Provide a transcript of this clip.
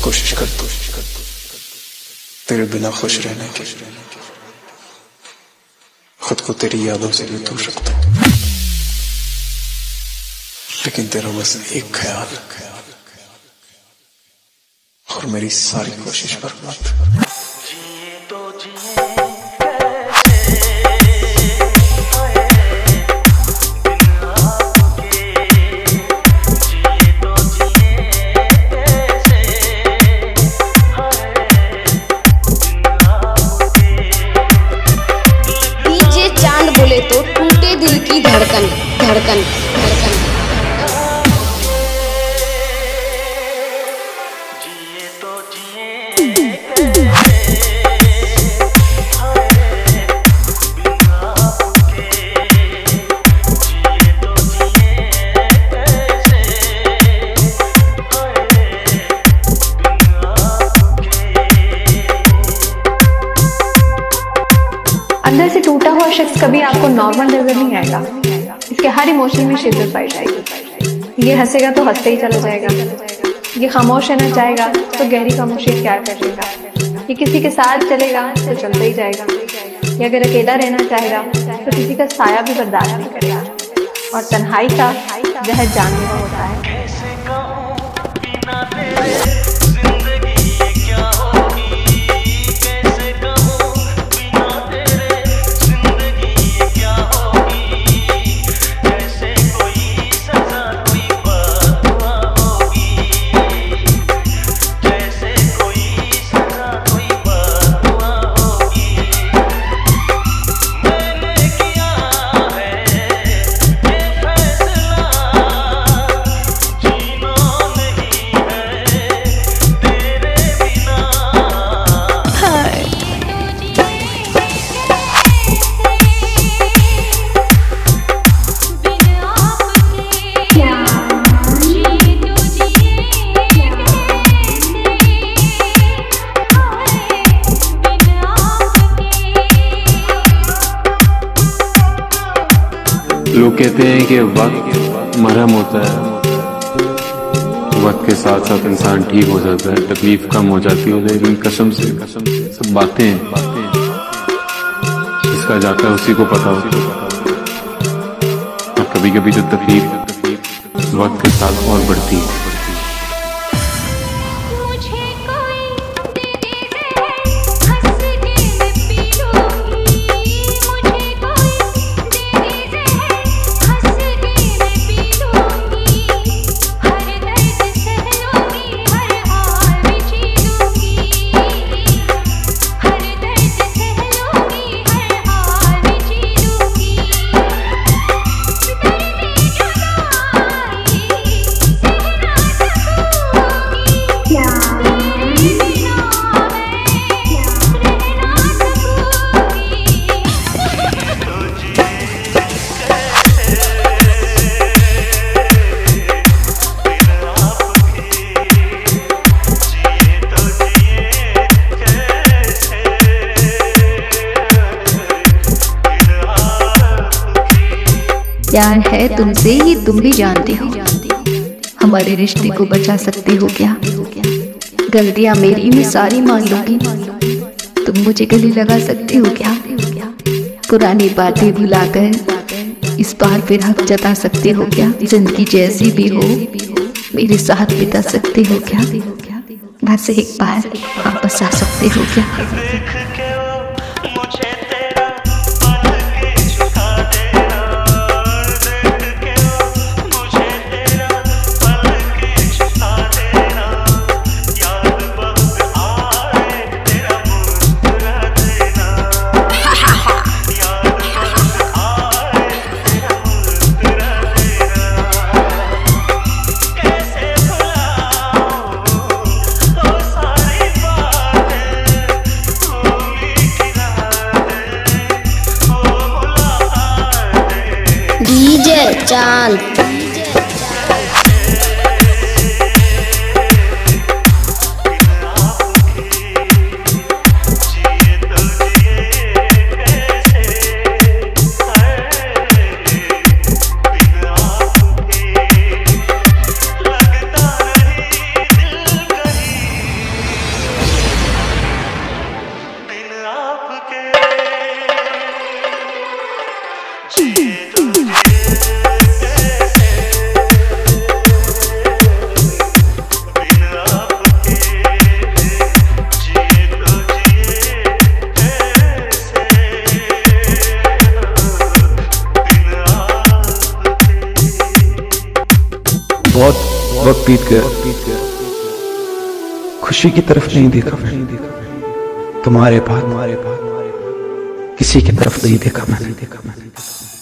कोशिश कर तेरे बिना खुश रहने की, खुद को तेरी यादों से भी दूर रखता हूं, लेकिन तेरा बस एक ख्याल और मेरी सारी कोशिश बर्बाद। बोले तो टूटे दिल की धड़कन धड़कन धड़कन। जिए तो अंदर से टूटा हुआ शख्स कभी आपको नॉर्मल नजर नहीं आएगा। इसके हर इमोशन में शिद्दत पाई जाएगी। ये हंसेगा तो हंसते ही चला जाएगा, ये खामोश रहना चाहेगा तो गहरी खामोशी इख्तियार कर लेगा, ये किसी के साथ चलेगा तो चलता ही जाएगा, ये अगर अकेला रहना चाहेगा तो किसी का साया भी बर्दाश्त नहीं करेगा। और तन्हाई का जहर जानलेवा होता है। लोग कहते हैं कि वक्त मरहम होता है, वक्त के साथ साथ इंसान ठीक हो जाता है, तकलीफ कम हो जाती है, लेकिन कसम से सब बातें जिसका जाता है उसी को पता होती है। और कभी कभी जो तकलीफ वक्त के साथ और बढ़ती है। प्यार है तुमसे ये तुम भी जानते हो, हमारे रिश्ते को बचा सकते हो क्या? गलतियां मेरी मैं सारी मान लूंगी, तुम मुझे गले लगा सकते हो क्या? पुरानी बातें भुलाकर इस बार फिर हक जता सकते हो क्या? जिंदगी जैसी भी हो मेरे साथ बिता सकते हो क्या? बस एक बार वापस आ सकते हो क्या? चांद बहुत वक्त बीत गया, खुशी की तरफ नहीं देखा मैं, तुम्हारे बाद किसी की तरफ नहीं देखा मैंने।